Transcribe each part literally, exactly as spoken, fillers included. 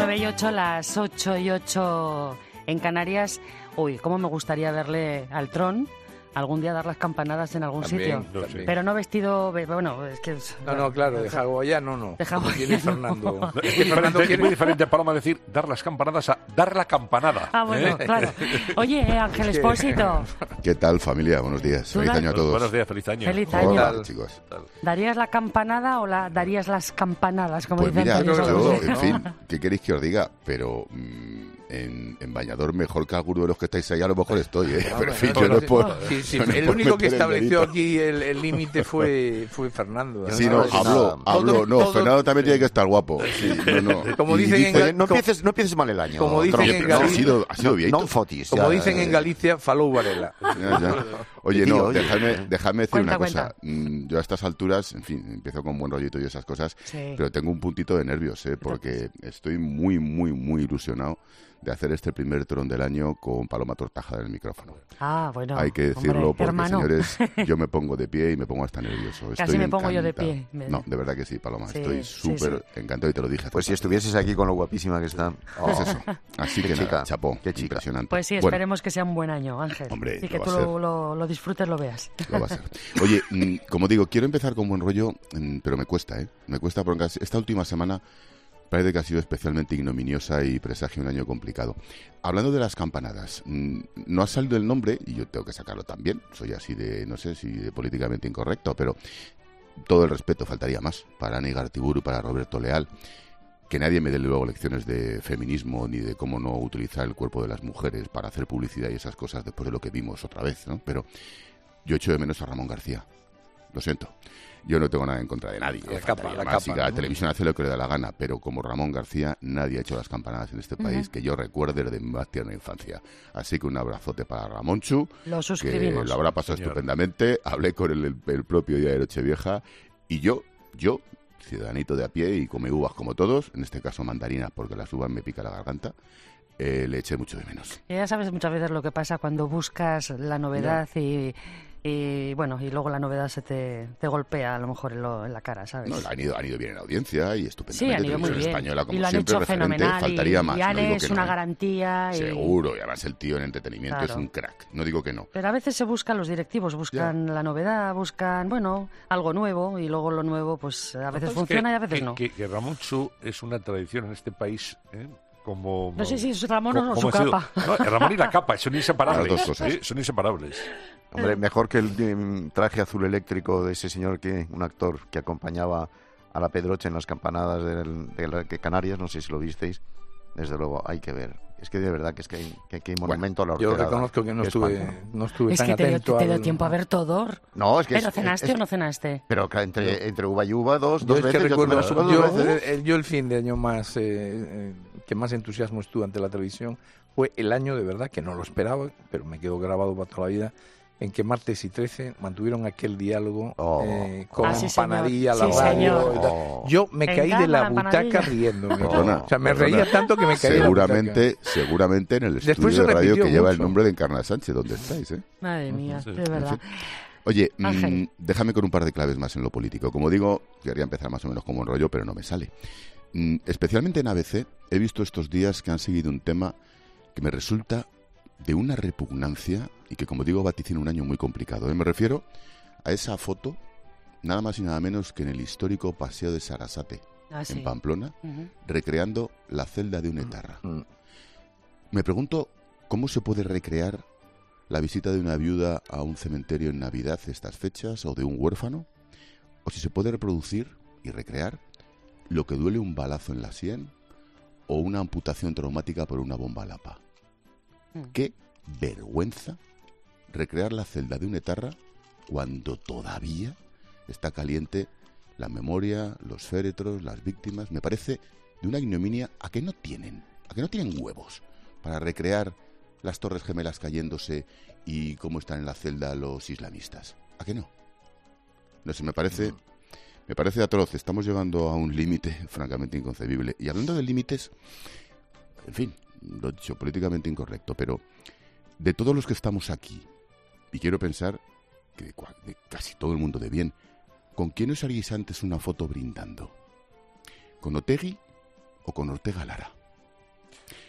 nueve y ocho, las ocho y ocho en Canarias. Uy, cómo me gustaría verle al Tron algún día dar las campanadas en algún También, sitio. no sé. Pero no vestido... Bueno, es que... No, no, claro, de hawaiano no. De hawaiano. Tiene Fernando. No, Es es, que muy Fernando diferente, es quiere... muy diferente, Paloma, decir dar las campanadas a dar la campanada. Ah, bueno, ¿eh? claro. Oye, Ángel Es que- Expósito, ¿Qué tal, familia? Buenos días. Tú Feliz da- año a todos. Buenos días, feliz año. Feliz año. Hola, Tal. chicos. ¿darías la campanada o la darías las campanadas, como Pues dicen mira, Antonio yo, Salvador? en ¿no? fin, ¿qué queréis que os diga? Pero mm, en, en bañador mejor que alguno de los que estáis ahí, a lo mejor estoy, ¿eh? Pero en fin, yo no es por... Sí, sí, yo no es el por único que meter el estableció dedito. aquí el el límite fue, fue Fernando. Sí, ¿no? no, Es- hablo, hablo, todo- no, todo- Fernando también tiene que estar guapo. Sí, no, no. Como Y dicen en dice- Gal- Oye, no co- empieces, no empieces mal el año. como dicen Tron. en pero ha Galicia- sido, ha sido bien. No fotis. Como ya, dicen ya, en ya. Galicia, falou Varela. Ya, ya. Oye, Tío, no, oye. dejadme, dejadme decir Cuenta, una cosa. cuenta. Mm, Yo a estas alturas, en fin, empiezo con buen rollito y esas cosas, Sí. pero tengo un puntito de nervios, ¿eh? Porque estoy muy, muy, muy ilusionado de hacer este primer Tron del año con Paloma Tortajada en el micrófono. Ah, bueno. Hay que decirlo hombre, porque, hermano. señores, yo me pongo de pie y me pongo hasta nervioso. Casi Estoy me pongo yo de encantado. pie. Me- No, de verdad que sí, Paloma. Sí, Estoy sí, súper encantado y te lo dije. hace Pues si rato. estuvieses aquí con lo guapísima que está. Pues Oh. eso. Así Qué que chica, nada, chapó. qué chica. Impresionante. Pues sí, Bueno, esperemos que sea un buen año, Ángel. Hombre, y lo que va tú a ser. lo, lo, lo disfrutes, lo veas. Lo va a ser. Oye, mm, como digo, quiero empezar con buen rollo, mm, pero me cuesta, ¿eh? Me cuesta porque esta última semana parece que ha sido especialmente ignominiosa y presagia un año complicado. Hablando de las campanadas, mm, no ha salido el nombre, y yo tengo que sacarlo también, soy así de, no sé si de políticamente incorrecto, pero todo el respeto, faltaría más, para Ani Gartiburu, para Roberto Leal. Que nadie me dé luego lecciones de feminismo ni de cómo no utilizar el cuerpo de las mujeres para hacer publicidad y esas cosas después de lo que vimos otra vez, ¿no? Pero yo echo de menos a Ramón García. Lo siento. Yo no tengo nada en contra de nadie. La eh, capa, faltaría la más, capa, y la ¿no? televisión hace lo que le da la gana, pero como Ramón García, nadie ha hecho las campanadas en este país Ujú. que yo recuerde desde mi más tierna infancia. Así que un abrazote para Ramonchu, Lo que suscribimos. lo habrá pasado Señor. estupendamente. Hablé con él el, el propio día de Nochevieja y yo, yo, ciudadanito de a pie y come uvas como todos, en este caso mandarinas porque las uvas me pica la garganta, eh, le eché mucho de menos. Y ya sabes muchas veces lo que pasa cuando buscas la novedad y, y, bueno, y luego la novedad se te, te golpea a lo mejor en, lo- en la cara, ¿sabes? No, han ido, han ido bien en audiencia y Sí, estupendamente. han ido muy Televisión bien. Española, como y lo han siempre, hecho referente, fenomenal. faltaría y, más. y no Anne digo es que una no. garantía. Y... Seguro, y además el tío en entretenimiento Claro. es un crack. No digo que no. Pero a veces se buscan los directivos, buscan la novedad, buscan, bueno, algo nuevo y luego lo nuevo, pues a veces Es funciona que- y a veces que, no. Que, que Ramón Chu es una tradición en este país, ¿eh? Como, No sé si es Ramón co- o como su ha sido- capa. No, Ramón y la capa, son inseparables. Las dos cosas. ¿eh? Son inseparables. Hombre, mejor que el mm, traje azul eléctrico de ese señor, que un actor que acompañaba a la Pedroche en las campanadas del- de, la- de Canarias, no sé si lo visteis. Desde luego, hay que ver. Es que de verdad que es que hay, que, que hay monumento a la Yo horterada. reconozco que no Es estuve, espanto. no estuve Es tan que te dio, atento te dio al- tiempo a ver todo. No, es que ¿Pero es- cenaste es- o no cenaste? Pero que entre, entre uva y uva, dos, Yo dos es que veces. yo recuerdo, tomé las uvas dos yo, veces. eh, yo el fin de año más eh, eh, que más entusiasmo estuve ante la televisión fue el año de verdad que no lo esperaba, pero me quedó grabado para toda la vida, en que Martes y trece mantuvieron aquel diálogo Oh. eh, con Ah, sí, señor. Panadilla, la Sí, radio señor. y tal. Oh. Yo me Me caí de encanta la la butaca Panadilla. riéndome. Perdona, o sea, me perdona. reía tanto que me caí de la butaca. Seguramente, seguramente en el Después estudio se de radio repitió que lleva el mucho. nombre de Encarna Sánchez, donde estáis, ¿eh? Madre mía, Sí. de verdad. Oye, mm, Ángel. déjame con un par de claves más en lo político. Como digo, quería empezar más o menos como un rollo, pero no me sale. Mm, especialmente en A B C, he visto estos días que han seguido un tema que me resulta de una repugnancia y que, como digo, vaticina un año muy complicado. ¿eh? Me refiero a esa foto, nada más y nada menos que en el histórico Paseo de Sarasate, Ah, sí. en Pamplona, Ujú. recreando la celda de un etarra. Mm. Me pregunto cómo se puede recrear la visita de una viuda a un cementerio en Navidad estas fechas, o de un huérfano, o si se puede reproducir y recrear lo que duele un balazo en la sien o una amputación traumática por una bomba lapa. Mm. Qué vergüenza recrear la celda de un etarra cuando todavía está caliente la memoria, los féretros, las víctimas. Me parece de una ignominia a que no tienen, a que no tienen huevos para recrear las Torres Gemelas cayéndose y cómo están en la celda los islamistas. ¿A que no? No sé, me parece, me parece atroz. Estamos llegando a un límite francamente inconcebible. Y hablando de límites, en fin, lo he dicho, políticamente incorrecto, pero de todos los que estamos aquí, y quiero pensar que de, cua- de casi todo el mundo de bien, ¿con quién os haríais antes una foto brindando? ¿Con Otegi o con Ortega Lara?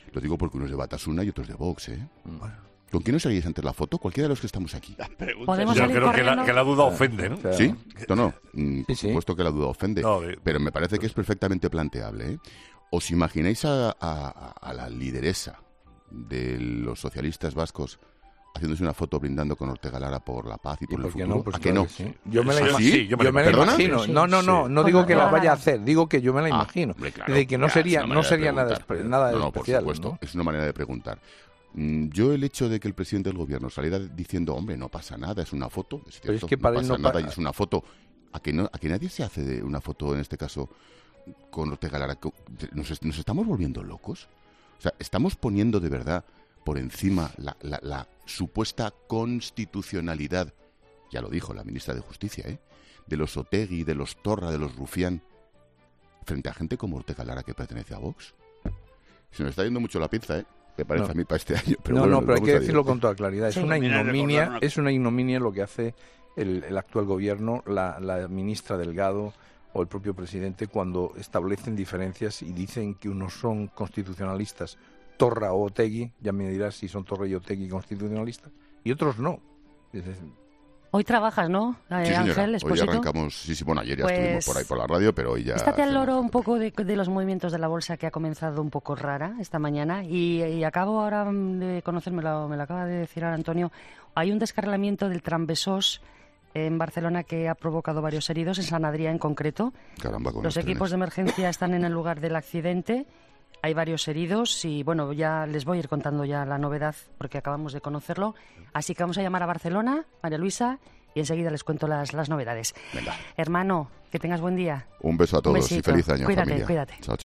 Lo digo porque uno es de Batasuna y otros de Vox, ¿eh? ¿Con quién os haríais antes la foto? Cualquiera de los que estamos aquí. Podemos Yo salir creo que la, corriendo. que la duda ofende, ¿no? O sea, ¿Sí? No, no. mm, Por Sí, sí. supuesto que la duda ofende. No, de- Pero me parece que es perfectamente planteable, ¿eh? ¿Os imagináis a, a- a la lideresa de los socialistas vascos haciéndose una foto brindando con Ortega Lara por la paz y ¿Y por el por qué futuro? no? Pues ¿A que claro no? que sí. Yo me la Sí, imagino. sí, yo me la yo me la ¿Perdona? imagino. Sí, No, no, no, sí. no digo que la Ortega vaya a Lara. hacer, digo que yo me la Ah, imagino. hombre, claro. de que no Ya, sería, es una no manera de sería nada, preguntar. espe- nada No, no, por especial. supuesto, ¿no? es una manera de preguntar. Mm, Yo el hecho de que el presidente del gobierno saliera diciendo, hombre, no pasa nada, es una foto, es Pero es cierto, que para no él pasa no nada pa- y es una foto, a que, no, a que nadie se hace de una foto, en este caso, con Ortega Lara. ¿Nos, est- nos estamos volviendo locos? O sea, estamos poniendo de verdad por encima la, la- la supuesta constitucionalidad, ya lo dijo la ministra de Justicia, ¿eh? de los Otegi, de los Torra, de los Rufián, frente a gente como Ortega Lara que pertenece a Vox. Se me está yendo mucho la pinza, ¿eh? Me parece No. a mí para este año. Pero no, bueno, no, pero hay vamos que a decirlo ello. con toda claridad. Es Sí. una Mira, recordar ignominia, una- es una ignominia lo que hace el, el actual gobierno, la, la ministra Delgado o el propio presidente cuando establecen diferencias y dicen que unos son constitucionalistas, Torra o Otegi, ya me dirás si son Torra y Otegi constitucionalistas, y otros no. Dices, Hoy trabajas, ¿no, eh, Sí, señora. Ángel Hoy Expósito? arrancamos, sí, sí, bueno, ayer ya Pues, estuvimos por ahí por la radio, pero hoy ya... Estate al hacemos loro un otra poco de, de los movimientos de la bolsa que ha comenzado un poco rara esta mañana y, y acabo ahora mm, de conocerme, me lo, me lo acaba de decir ahora Antonio, hay un descarrilamiento del Trambesós en Barcelona que ha provocado varios heridos, en San Adrià en concreto. Caramba, con Los los equipos de trenes. emergencia están en el lugar del accidente, hay varios heridos y bueno, ya les voy a ir contando ya la novedad porque acabamos de conocerlo. Así que vamos a llamar a Barcelona, María Luisa, y enseguida les cuento las, las novedades. Venga. Hermano, que tengas buen día. Un beso a Un todos y besito. feliz año, Cuídate, familia. cuídate. Chao,